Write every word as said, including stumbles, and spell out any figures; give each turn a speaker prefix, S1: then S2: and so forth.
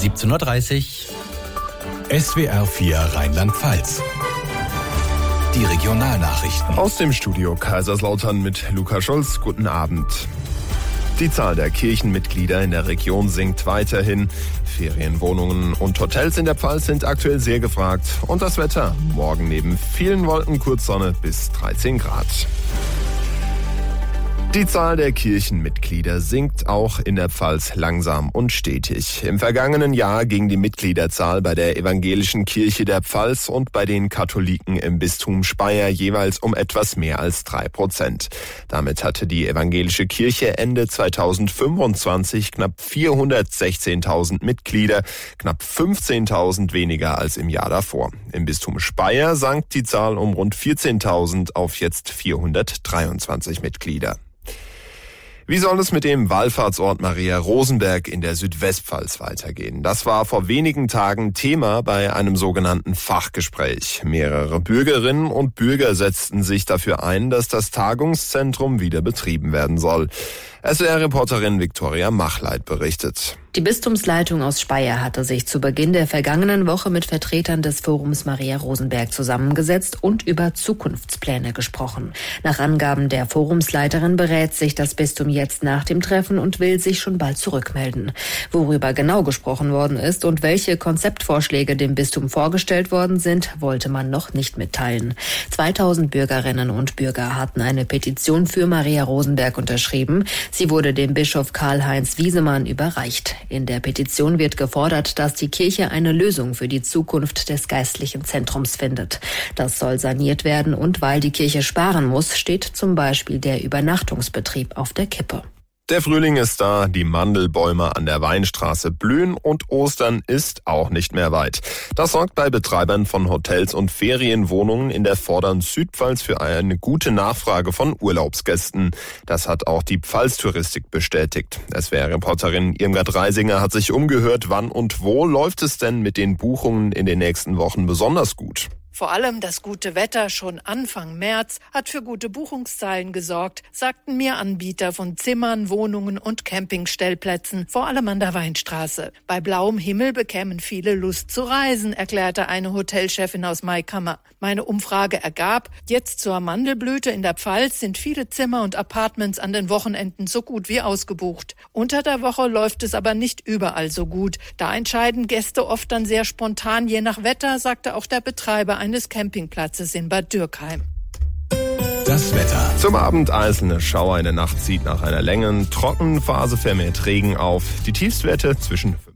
S1: siebzehn Uhr dreißig.
S2: S W R vier Rheinland-Pfalz. Die Regionalnachrichten.
S3: Aus dem Studio Kaiserslautern mit Luca Schulz. Guten Abend. Die Zahl der Kirchenmitglieder in der Region sinkt weiterhin. Ferienwohnungen und Hotels in der Pfalz sind aktuell sehr gefragt. Und das Wetter? Morgen neben vielen Wolken kurz Sonne bis dreizehn Grad. Die Zahl der Kirchenmitglieder sinkt auch in der Pfalz langsam und stetig. Im vergangenen Jahr ging die Mitgliederzahl bei der evangelischen Kirche der Pfalz und bei den Katholiken im Bistum Speyer jeweils um etwas mehr als drei Prozent. Damit hatte die evangelische Kirche Ende zweitausendfünfundzwanzig knapp vierhundertsechzehntausend Mitglieder, knapp fünfzehntausend weniger als im Jahr davor. Im Bistum Speyer sank die Zahl um rund vierzehntausend auf jetzt vierhundertdreiundzwanzig Mitglieder. Wie soll es mit dem Wallfahrtsort Maria Rosenberg in der Südwestpfalz weitergehen? Das war vor wenigen Tagen Thema bei einem sogenannten Fachgespräch. Mehrere Bürgerinnen und Bürger setzten sich dafür ein, dass das Tagungszentrum wieder betrieben werden soll. S W R-Reporterin Viktoria Machleit berichtet.
S4: Die Bistumsleitung aus Speyer hatte sich zu Beginn der vergangenen Woche mit Vertretern des Forums Maria Rosenberg zusammengesetzt und über Zukunftspläne gesprochen. Nach Angaben der Forumsleiterin berät sich das Bistum jetzt nach dem Treffen und will sich schon bald zurückmelden. Worüber genau gesprochen worden ist und welche Konzeptvorschläge dem Bistum vorgestellt worden sind, wollte man noch nicht mitteilen. zweitausend Bürgerinnen und Bürger hatten eine Petition für Maria Rosenberg unterschrieben. Sie wurde dem Bischof Karl-Heinz Wiesemann überreicht. In der Petition wird gefordert, dass die Kirche eine Lösung für die Zukunft des geistlichen Zentrums findet. Das soll saniert werden und weil die Kirche sparen muss, steht zum Beispiel der Übernachtungsbetrieb auf der Kippe.
S3: Der Frühling ist da, die Mandelbäume an der Weinstraße blühen und Ostern ist auch nicht mehr weit. Das sorgt bei Betreibern von Hotels und Ferienwohnungen in der vorderen Südpfalz für eine gute Nachfrage von Urlaubsgästen. Das hat auch die Pfalztouristik bestätigt. S W R-Reporterin Irmgard Reisinger hat sich umgehört, wann und wo läuft es denn mit den Buchungen in den nächsten Wochen besonders gut.
S5: Vor allem das gute Wetter schon Anfang März hat für gute Buchungszahlen gesorgt, sagten mir Anbieter von Zimmern, Wohnungen und Campingstellplätzen, vor allem an der Weinstraße. Bei blauem Himmel bekämen viele Lust zu reisen, erklärte eine Hotelchefin aus Maikammer. Meine Umfrage ergab, jetzt zur Mandelblüte in der Pfalz sind viele Zimmer und Apartments an den Wochenenden so gut wie ausgebucht. Unter der Woche läuft es aber nicht überall so gut. Da entscheiden Gäste oft dann sehr spontan, je nach Wetter, sagte auch der Betreiber eines Campingplatzes in Bad Dürkheim.
S2: Das Wetter.
S3: Zum Abend einzelne Schauer, in der Nacht zieht nach einer längeren Trockenphase vermehrt Regen auf. Die Tiefstwerte zwischen